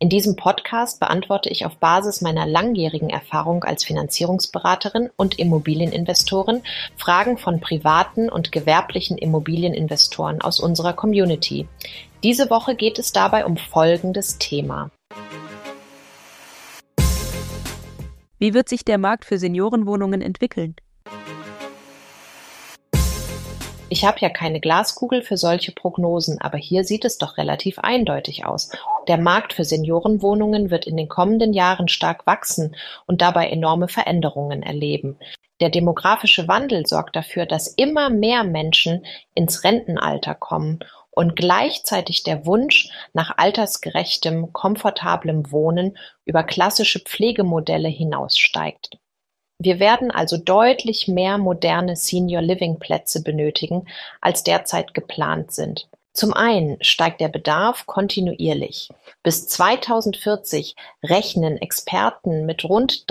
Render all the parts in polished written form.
In diesem Podcast beantworte ich auf Basis meiner langjährigen Erfahrung als Finanzierungsberaterin und Immobilieninvestorin Fragen von privaten und gewerblichen Immobilieninvestoren aus unserer Community. Diese Woche geht es dabei um folgendes Thema. Wie wird sich der Markt für Seniorenwohnungen entwickeln? Ich habe ja keine Glaskugel für solche Prognosen, aber hier sieht es doch relativ eindeutig aus. Der Markt für Seniorenwohnungen wird in den kommenden Jahren stark wachsen und dabei enorme Veränderungen erleben. Der demografische Wandel sorgt dafür, dass immer mehr Menschen ins Rentenalter kommen und gleichzeitig der Wunsch nach altersgerechtem, komfortablem Wohnen über klassische Pflegemodelle hinaussteigt. Wir werden also deutlich mehr moderne Senior-Living-Plätze benötigen, als derzeit geplant sind. Zum einen steigt der Bedarf kontinuierlich. Bis 2040 rechnen Experten mit rund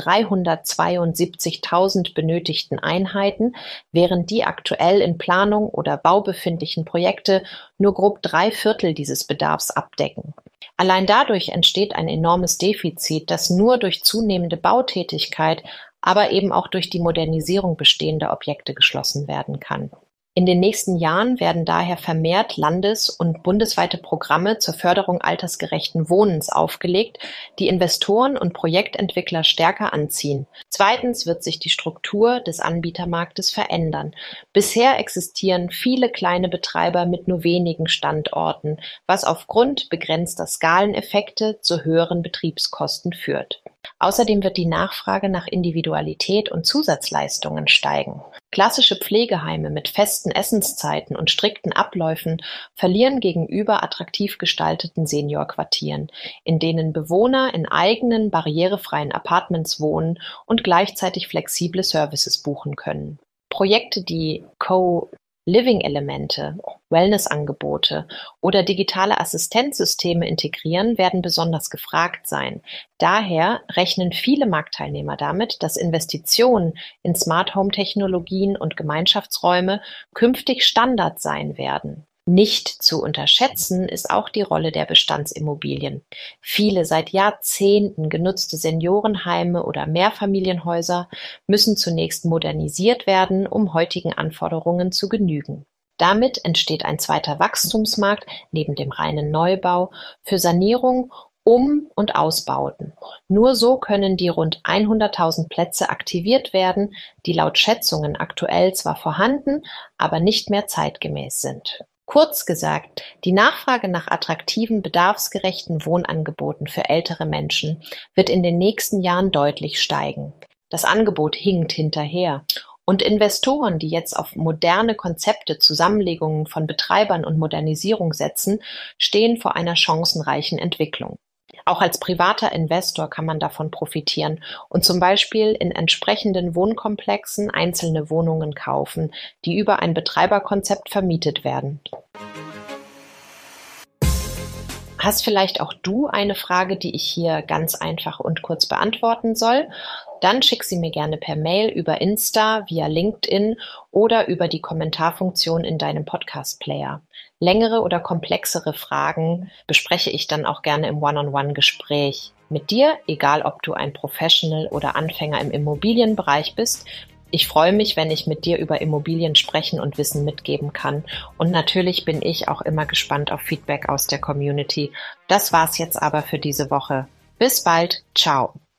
372.000 benötigten Einheiten, während die aktuell in Planung oder Bau befindlichen Projekte nur grob 3/4 dieses Bedarfs abdecken. Allein dadurch entsteht ein enormes Defizit, das nur durch zunehmende Bautätigkeit, aber eben auch durch die Modernisierung bestehender Objekte geschlossen werden kann. In den nächsten Jahren werden daher vermehrt landes- und bundesweite Programme zur Förderung altersgerechten Wohnens aufgelegt, die Investoren und Projektentwickler stärker anziehen. Zweitens wird sich die Struktur des Anbietermarktes verändern. Bisher existieren viele kleine Betreiber mit nur wenigen Standorten, was aufgrund begrenzter Skaleneffekte zu höheren Betriebskosten führt. Außerdem wird die Nachfrage nach Individualität und Zusatzleistungen steigen. Klassische Pflegeheime mit festen Essenszeiten und strikten Abläufen verlieren gegenüber attraktiv gestalteten Seniorquartieren, in denen Bewohner in eigenen barrierefreien Apartments wohnen und gleichzeitig flexible Services buchen können. Projekte, die Co-Living-Elemente, Wellnessangebote oder digitale Assistenzsysteme integrieren, werden besonders gefragt sein. Daher rechnen viele Marktteilnehmer damit, dass Investitionen in Smart-Home-Technologien und Gemeinschaftsräume künftig Standard sein werden. Nicht zu unterschätzen ist auch die Rolle der Bestandsimmobilien. Viele seit Jahrzehnten genutzte Seniorenheime oder Mehrfamilienhäuser müssen zunächst modernisiert werden, um heutigen Anforderungen zu genügen. Damit entsteht ein zweiter Wachstumsmarkt neben dem reinen Neubau für Sanierung, Um- und Ausbauten. Nur so können die rund 100.000 Plätze aktiviert werden, die laut Schätzungen aktuell zwar vorhanden, aber nicht mehr zeitgemäß sind. Kurz gesagt, die Nachfrage nach attraktiven, bedarfsgerechten Wohnangeboten für ältere Menschen wird in den nächsten Jahren deutlich steigen. Das Angebot hinkt hinterher. Und Investoren, die jetzt auf moderne Konzepte, Zusammenlegungen von Betreibern und Modernisierung setzen, stehen vor einer chancenreichen Entwicklung. Auch als privater Investor kann man davon profitieren und zum Beispiel in entsprechenden Wohnkomplexen einzelne Wohnungen kaufen, die über ein Betreiberkonzept vermietet werden. Hast vielleicht auch du eine Frage, die ich hier ganz einfach und kurz beantworten soll? Dann schick sie mir gerne per Mail, über Insta, via LinkedIn oder über die Kommentarfunktion in deinem Podcast-Player. Längere oder komplexere Fragen bespreche ich dann auch gerne im One-on-One-Gespräch mit dir, egal ob du ein Professional oder Anfänger im Immobilienbereich bist. Ich freue mich, wenn ich mit dir über Immobilien sprechen und Wissen mitgeben kann. Und natürlich bin ich auch immer gespannt auf Feedback aus der Community. Das war's jetzt aber für diese Woche. Bis bald. Ciao.